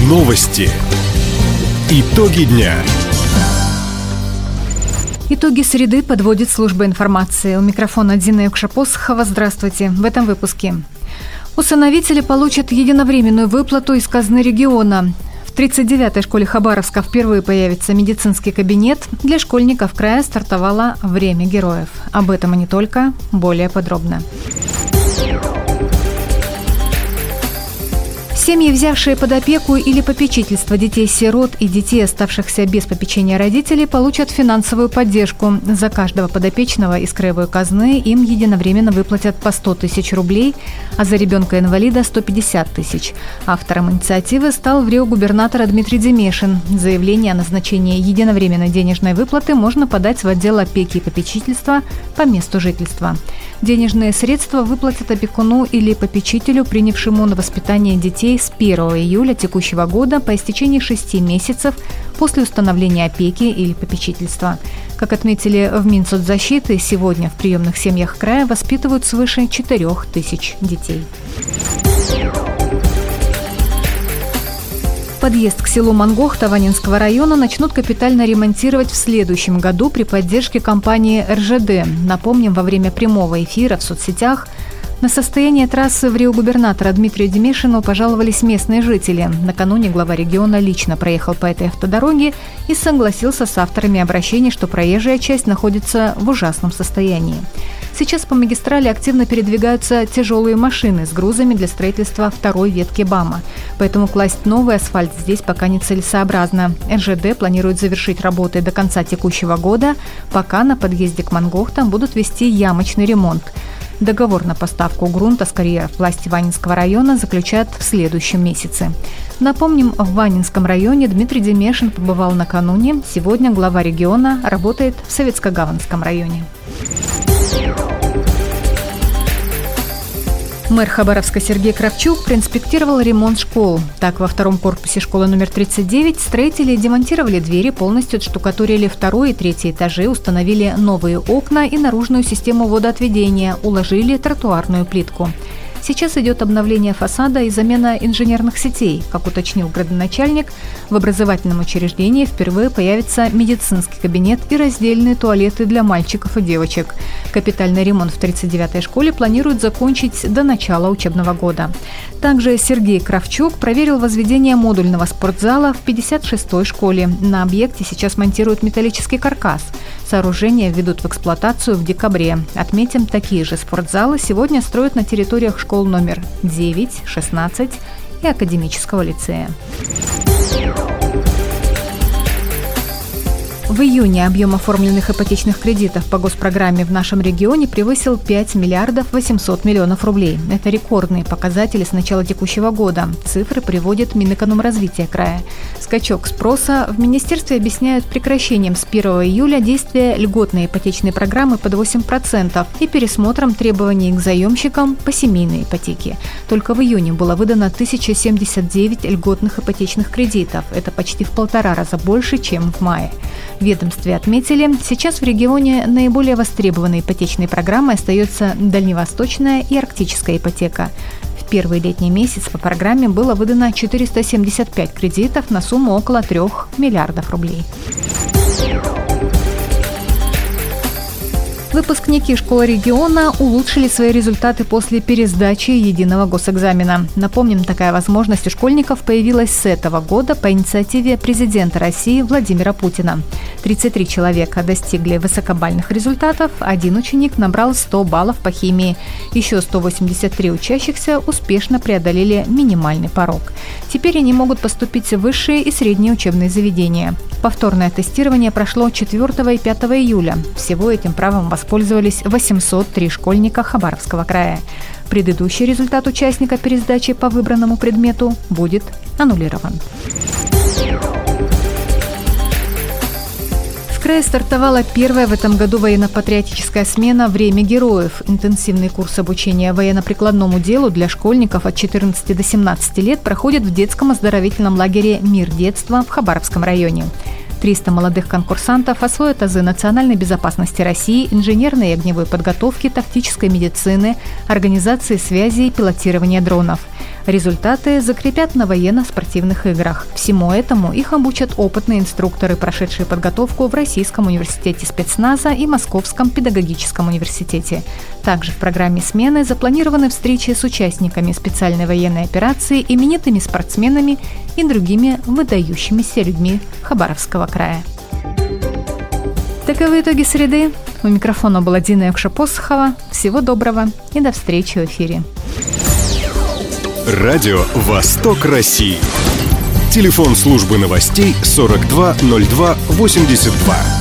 Новости. Итоги дня. Итоги среды подводит служба информации. У микрофона Дина Юкша-Посохова. Здравствуйте. В этом выпуске. Усыновители получат единовременную выплату из казны региона. В 39-й школе Хабаровска впервые появится медицинский кабинет. Для школьников края стартовало «Время героев». Об этом и не только. Более подробно. Семьи, взявшие под опеку или попечительство детей-сирот и детей, оставшихся без попечения родителей, получат финансовую поддержку. За каждого подопечного из краевой казны им единовременно выплатят по 100 тысяч рублей, а за ребенка-инвалида – 150 тысяч. Автором инициативы стал в Рио губернатор Дмитрий Демешин. Заявление о назначении единовременной денежной выплаты можно подать в отдел опеки и попечительства по месту жительства. Денежные средства выплатят опекуну или попечителю, принявшему на воспитание детей с 1 июля текущего года по истечении 6 месяцев после установления опеки или попечительства. Как отметили в Минсоцзащиты, сегодня в приемных семьях края воспитывают свыше 4 тысяч детей. Подъезд к селу Мангохта Ванинского района начнут капитально ремонтировать в следующем году при поддержке компании РЖД. Напомним, во время прямого эфира в соцсетях на состояние трассы в Рио губернатора Дмитрию Демешину пожаловались местные жители. Накануне глава региона лично проехал по этой автодороге и согласился с авторами обращений, что проезжая часть находится в ужасном состоянии. Сейчас по магистрали активно передвигаются тяжелые машины с грузами для строительства второй ветки БАМа. Поэтому класть новый асфальт здесь пока нецелесообразно. РЖД планирует завершить работы до конца текущего года, пока на подъезде к Мангохтам будут вести ямочный ремонт. Договор на поставку грунта с карьеров власти Ванинского района заключат в следующем месяце. Напомним, в Ванинском районе Дмитрий Демешин побывал накануне. Сегодня глава региона работает в Советско-Гаванском районе. Мэр Хабаровска Сергей Кравчук проинспектировал ремонт школ. Так, во втором корпусе школы номер 39 строители демонтировали двери, полностью отштукатурили второй и третий этажи, установили новые окна и наружную систему водоотведения, уложили тротуарную плитку. Сейчас идет обновление фасада и замена инженерных сетей. Как уточнил градоначальник, в образовательном учреждении впервые появится медицинский кабинет и раздельные туалеты для мальчиков и девочек. Капитальный ремонт в 39-й школе планируют закончить до начала учебного года. Также Сергей Кравчук проверил возведение модульного спортзала в 56-й школе. На объекте сейчас монтируют металлический каркас. Сооружение введут в эксплуатацию в декабре. Отметим, такие же спортзалы сегодня строят на территориях школ номер 9, 16 и Академического лицея. В июне объем оформленных ипотечных кредитов по госпрограмме в нашем регионе превысил 5 миллиардов 800 миллионов рублей. Это рекордные показатели с начала текущего года. Цифры приводит Минэкономразвития края. Скачок спроса в министерстве объясняют прекращением с 1 июля действия льготной ипотечной программы под 8% и пересмотром требований к заемщикам по семейной ипотеке. Только в июне было выдано 1079 льготных ипотечных кредитов. Это почти в 1,5 раза больше, чем в мае. В ведомстве отметили, сейчас в регионе наиболее востребованной ипотечной программой остается дальневосточная и арктическая ипотека. В первый летний месяц по программе было выдано 475 кредитов на сумму около 3 миллиардов рублей. Выпускники школы региона улучшили свои результаты после пересдачи единого госэкзамена. Напомним, такая возможность у школьников появилась с этого года по инициативе президента России Владимира Путина. 33 человека достигли высокобальных результатов, один ученик набрал 100 баллов по химии. Еще 183 учащихся успешно преодолели минимальный порог. Теперь они могут поступить в высшие и средние учебные заведения. Повторное тестирование прошло 4 и 5 июля. Всего этим правом воспользовались 803 школьника Хабаровского края. Предыдущий результат участника пересдачи по выбранному предмету будет аннулирован. В крае стартовала первая в этом году военно-патриотическая смена «Время героев». Интенсивный курс обучения военно-прикладному делу для школьников от 14 до 17 лет проходит в детском оздоровительном лагере «Мир детства» в Хабаровском районе. 300 молодых конкурсантов освоят азы национальной безопасности России, инженерной и огневой подготовки, тактической медицины, организации связи и пилотирования дронов. Результаты закрепят на военно-спортивных играх. Всему этому их обучат опытные инструкторы, прошедшие подготовку в Российском университете спецназа и Московском педагогическом университете. Также в программе смены запланированы встречи с участниками специальной военной операции, именитыми спортсменами и другими выдающимися людьми Хабаровского края. Таковы итоги среды. У микрофона была Дина Якша-Посохова. Всего доброго и до встречи в эфире. Радио «Восток России». Телефон службы новостей 420282.